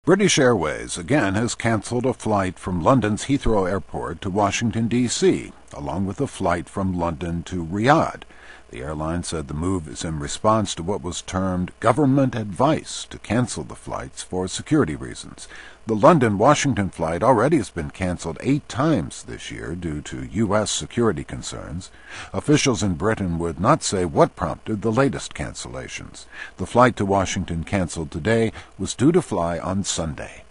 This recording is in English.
British Airways again has cancelled a flight from London's Heathrow Airport to Washington, D.C., along with a flight from London to Riyadh. The airline said the move is in response to what was termed government advice to cancel the flights for security reasons. The London-Washington flight already has been cancelled 8 times this year due to U.S. security concerns. Officials in Britain would not say what prompted the latest cancellations. The flight to Washington cancelled today was due to fly on Sunday.